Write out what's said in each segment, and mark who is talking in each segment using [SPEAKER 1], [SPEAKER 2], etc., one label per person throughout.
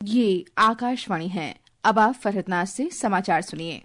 [SPEAKER 1] ये आकाशवाणी है। अब आप फरहतनाज से समाचार सुनिए।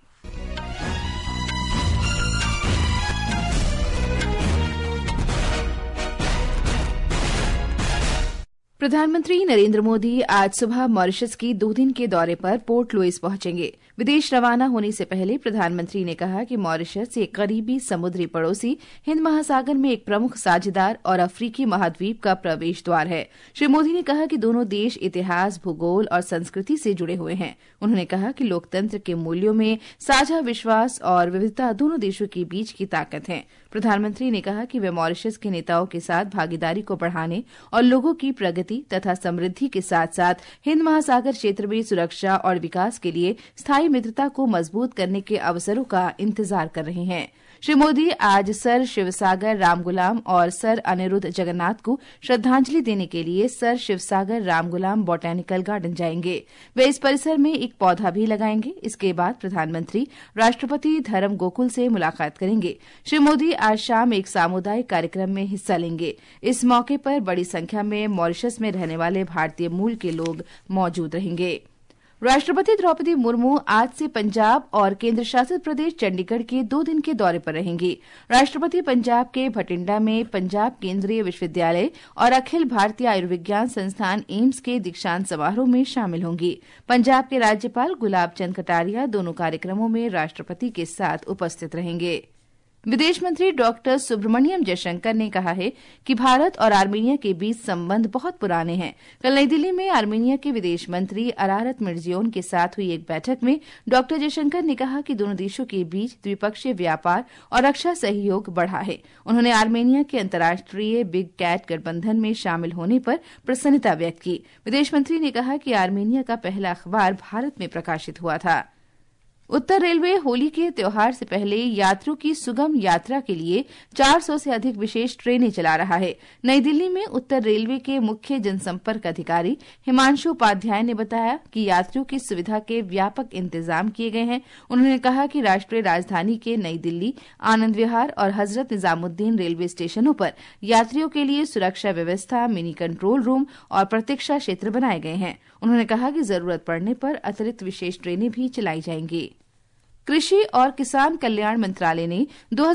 [SPEAKER 1] प्रधानमंत्री नरेंद्र मोदी आज सुबह मॉरिशस की 2 दिन के दौरे पर पोर्ट लुइस पहुंचेंगे। विदेश रवाना होने से पहले प्रधानमंत्री ने कहा कि मॉरिशस एक करीबी समुद्री पड़ोसी, हिंद महासागर में एक प्रमुख साझेदार और अफ्रीकी महाद्वीप का प्रवेश द्वार है। श्री मोदी ने कहा कि दोनों देश इतिहास, भूगोल और संस्कृति से जुड़े हुए हैं। उन्होंने कहा कि लोकतंत्र के मूल्यों में साझा विश्वास और विविधता दोनों देशों के बीच की ताकत है। प्रधानमंत्री ने कहा कि वे मॉरिशस के नेताओं के साथ भागीदारी को बढ़ाने और लोगों की प्रगति तथा समृद्धि के साथ साथ हिंद महासागर क्षेत्र में सुरक्षा और विकास के लिए स्थायी मित्रता को मजबूत करने के अवसरों का इंतजार कर रहे हैं। श्री मोदी आज सर शिवसागर रामगुलाम और सर अनिरुद्ध जगन्नाथ को श्रद्धांजलि देने के लिए sir Shivsagar Ramgoolam botanical garden जाएंगे। वे इस परिसर में एक पौधा भी लगाएंगे। इसके बाद प्रधानमंत्री राष्ट्रपति धर्म गोकुल से मुलाकात करेंगे। श्री मोदी आज शाम एक सामुदायिक कार्यक्रम में हिस्सा लेंगे। इस मौके पर बड़ी संख्या में मॉरिशस में रहने वाले भारतीय मूल के लोग मौजूद रहेंगे। राष्ट्रपति द्रौपदी मुर्मू आज से पंजाब और केंद्र शासित प्रदेश चंडीगढ़ के 2 दिन के दौरे पर रहेंगी। राष्ट्रपति पंजाब के भटिंडा में पंजाब केंद्रीय विश्वविद्यालय और अखिल भारतीय आयुर्विज्ञान संस्थान एम्स के दीक्षांत समारोह में शामिल होंगी। पंजाब के राज्यपाल गुलाब चंद कटारिया दोनों कार्यक्रमों में राष्ट्रपति के साथ उपस्थित रहेंगे। विदेश मंत्री डॉक्टर सुब्रमण्यम जयशंकर ने कहा है कि भारत और आर्मेनिया के बीच संबंध बहुत पुराने हैं। कल नई दिल्ली में आर्मेनिया के विदेश मंत्री अरारत मिर्जियोन के साथ हुई एक बैठक में डॉक्टर जयशंकर ने कहा कि दोनों देशों के बीच द्विपक्षीय व्यापार और रक्षा सहयोग बढ़ा है। उन्होंने आर्मेनिया के अंतर्राष्ट्रीय बिग कैट गठबंधन में शामिल होने पर प्रसन्नता व्यक्त की। विदेश मंत्री ने कहा कि आर्मेनिया का पहला अखबार भारत में प्रकाशित हुआ था। उत्तर रेलवे होली के त्योहार से पहले यात्रियों की सुगम यात्रा के लिए 400 से अधिक विशेष ट्रेनें चला रहा है। नई दिल्ली में उत्तर रेलवे के मुख्य जनसंपर्क अधिकारी हिमांशु उपाध्याय ने बताया कि यात्रियों की सुविधा के व्यापक इंतजाम किए गए हैं। उन्होंने कहा कि राष्ट्रीय राजधानी के नई दिल्ली, आनंद विहार और हजरत निजामुद्दीन रेलवे स्टेशनों पर यात्रियों के लिए सुरक्षा व्यवस्था, मिनी कंट्रोल रूम और प्रतीक्षा क्षेत्र बनाए गए हैं। उन्होंने कहा कि जरूरत पड़ने पर अतिरिक्त विशेष ट्रेनें भी चलाई जाएंगी। कृषि और किसान कल्याण मंत्रालय ने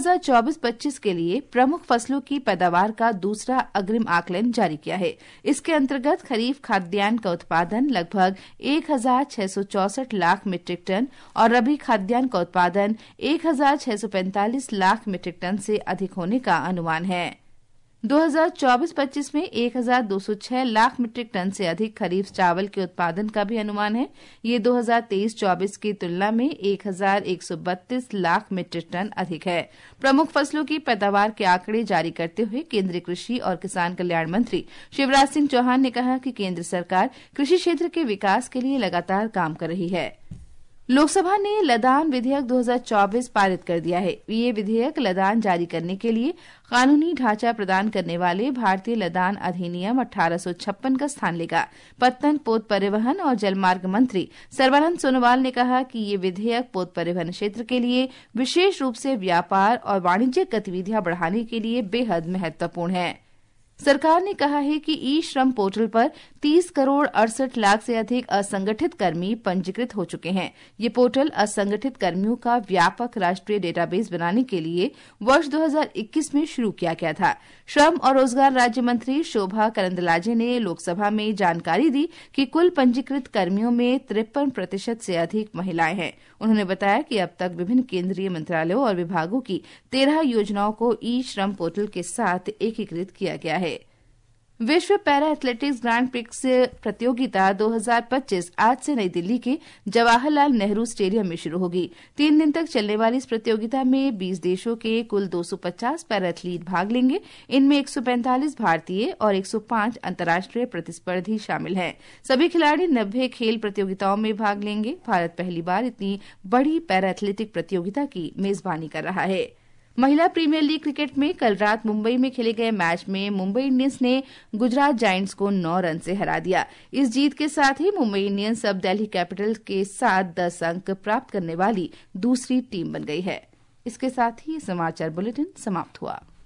[SPEAKER 1] 2024-25 के लिए प्रमुख फसलों की पैदावार का दूसरा अग्रिम आकलन जारी किया है। इसके अंतर्गत खरीफ खाद्यान्न का उत्पादन लगभग 1,664 लाख मीट्रिक टन और रबी खाद्यान्न का उत्पादन 1,645 लाख मीट्रिक टन से अधिक होने का अनुमान है। 2024-25 में 1,206 लाख मीट्रिक टन से अधिक खरीफ चावल के उत्पादन का भी अनुमान है। ये 2023-24 की तुलना में 1,132 लाख मीट्रिक टन अधिक है। प्रमुख फसलों की पैदावार के आंकड़े जारी करते हुए केंद्रीय कृषि और किसान कल्याण मंत्री शिवराज सिंह चौहान ने कहा कि केंद्र सरकार कृषि क्षेत्र के विकास के लिए लगातार काम कर रही है। लोकसभा ने लदान विधेयक 2024 पारित कर दिया है। ये विधेयक लदान जारी करने के लिए कानूनी ढांचा प्रदान करने वाले भारतीय लदान अधिनियम 1856 का स्थान लेगा। पत्तन, पोत परिवहन और जलमार्ग मंत्री सर्बानंद सोनोवाल ने कहा कि ये विधेयक पोत परिवहन क्षेत्र के लिए विशेष रूप से व्यापार और वाणिज्यिक गतिविधियां बढ़ाने के लिए बेहद महत्वपूर्ण है। सरकार ने कहा है कि ई श्रम पोर्टल पर 30 करोड़ 68 लाख से अधिक असंगठित कर्मी पंजीकृत हो चुके हैं। ये पोर्टल असंगठित कर्मियों का व्यापक राष्ट्रीय डेटाबेस बनाने के लिए वर्ष 2021 में शुरू किया गया था। श्रम और रोजगार राज्य मंत्री शोभा करंदलाजे ने लोकसभा में जानकारी दी कि कुल पंजीकृत कर्मियों में 53% से अधिक महिलाएं हैं। उन्होंने बताया कि अब तक विभिन्न केंद्रीय मंत्रालयों और विभागों की 13 योजनाओं को ई श्रम पोर्टल के साथ एकीकृत किया गया है। विश्व पैरा एथलेटिक्स ग्रांड प्रिक्स प्रतियोगिता 2025 आज से नई दिल्ली के जवाहरलाल नेहरू स्टेडियम में शुरू होगी। 3 दिन तक चलने वाली इस प्रतियोगिता में 20 देशों के कुल 250 पैरा एथलीट भाग लेंगे। इनमें 145 भारतीय और 105 अंतर्राष्ट्रीय प्रतिस्पर्धी शामिल हैं। सभी खिलाड़ी 90 खेल प्रतियोगिताओं में भाग लेंगे। भारत पहली बार इतनी बड़ी पैरा एथलेटिक प्रतियोगिता की मेजबानी कर रहा है। महिला प्रीमियर लीग क्रिकेट में कल रात मुंबई में खेले गए मैच में मुंबई इंडियंस ने गुजरात जायंट्स को 9 रन से हरा दिया। इस जीत के साथ ही मुंबई इंडियंस अब दिल्ली कैपिटल्स के साथ 10 अंक प्राप्त करने वाली दूसरी टीम बन गई है। इसके साथ ही समाचार बुलेटिन समाप्त हुआ।